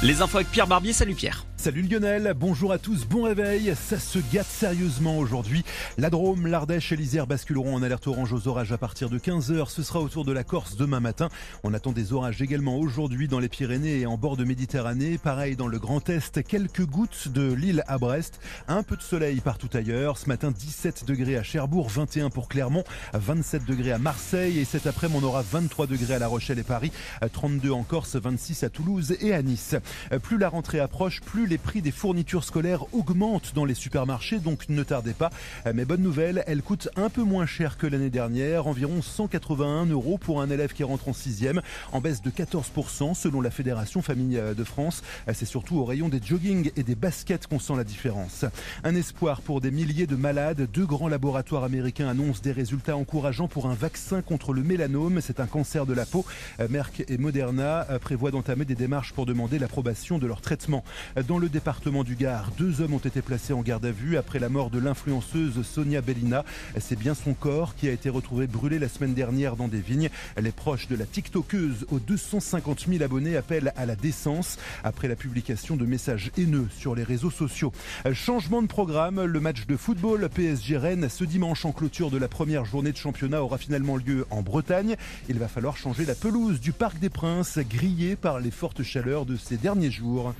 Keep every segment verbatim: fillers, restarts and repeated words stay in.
Les infos avec Pierre Barbier, salut Pierre. Salut Lionel, bonjour à tous, bon réveil. Ça se gâte sérieusement aujourd'hui. La Drôme, l'Ardèche et l'Isère basculeront en alerte orange aux orages à partir de quinze heures. Ce sera autour de la Corse demain matin. On attend des orages également aujourd'hui dans les Pyrénées et en bord de Méditerranée. Pareil dans le Grand Est, quelques gouttes de Lille à Brest. Un peu de soleil partout ailleurs. Ce matin, dix-sept degrés à Cherbourg, vingt et un pour Clermont, vingt-sept degrés à Marseille. Et cet après-midi, on aura vingt-trois degrés à La Rochelle et Paris, trente-deux en Corse, vingt-six à Toulouse et à Nice. Plus la rentrée approche, plus les prix des fournitures scolaires augmentent dans les supermarchés, donc ne tardez pas. Mais bonne nouvelle, elles coûtent un peu moins cher que l'année dernière, environ cent quatre-vingt-un euros pour un élève qui rentre en sixième, en baisse de quatorze pour cent selon la Fédération Famille de France. C'est surtout au rayon des joggings et des baskets qu'on sent la différence. Un espoir pour des milliers de malades. Deux grands laboratoires américains annoncent des résultats encourageants pour un vaccin contre le mélanome. C'est un cancer de la peau. Merck et Moderna prévoient d'entamer des démarches pour demander l'approbation de leur traitement. Dans le département du Gard, deux hommes ont été placés en garde à vue après la mort de l'influenceuse Sonia Bellina. C'est bien son corps qui a été retrouvé brûlé la semaine dernière dans des vignes. Les proches de la TikTokeuse aux deux cent cinquante mille abonnés appellent à la décence après la publication de messages haineux sur les réseaux sociaux. Changement de programme, le match de football P S G Rennes ce dimanche en clôture de la première journée de championnat aura finalement lieu en Bretagne. Il va falloir changer la pelouse du Parc des Princes, grillée par les fortes chaleurs de ces derniers jours.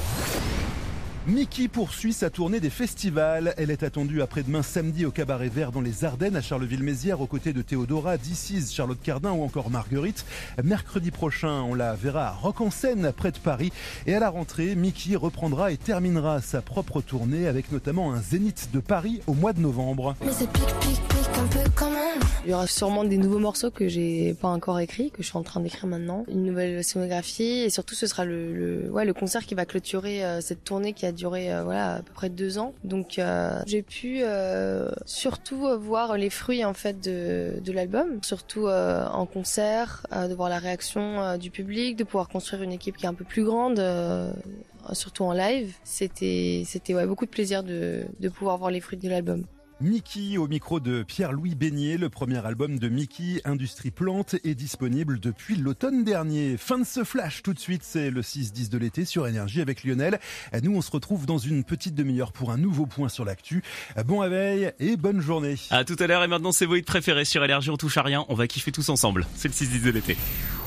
Mickey poursuit sa tournée des festivals. Elle est attendue après-demain samedi au Cabaret Vert dans les Ardennes à Charleville-Mézières aux côtés de Théodora, Dicis, Charlotte Cardin ou encore Marguerite. Mercredi prochain, on la verra à Rock en Seine près de Paris. Et à la rentrée, Mickey reprendra et terminera sa propre tournée avec notamment un Zénith de Paris au mois de novembre. Mais c'est pique, pique, pique un peu quand même. Il y aura sûrement des nouveaux morceaux que j'ai pas encore écrits, que je suis en train d'écrire maintenant. Une nouvelle scénographie et surtout ce sera le, le, ouais, le concert qui va clôturer euh, cette tournée qui a duré euh, voilà, à peu près deux ans. Donc euh, j'ai pu euh, surtout voir les fruits en fait de, de l'album, surtout euh, en concert, euh, de voir la réaction euh, du public, de pouvoir construire une équipe qui est un peu plus grande. Euh, surtout en live, c'était c'était ouais, beaucoup de plaisir de, de pouvoir voir les fruits de l'album. Mickey au micro de Pierre-Louis Beignet. Le premier album de Mickey, Industrie Plante, est disponible depuis l'automne dernier. Fin de ce flash, tout de suite, c'est le six dix de l'été sur Énergie avec Lionel. Nous, on se retrouve dans une petite demi-heure pour un nouveau point sur l'actu. Bon réveil et bonne journée. À tout à l'heure et maintenant c'est vos hits préférés sur Énergie, on touche à rien, on va kiffer tous ensemble. C'est le six dix de l'été.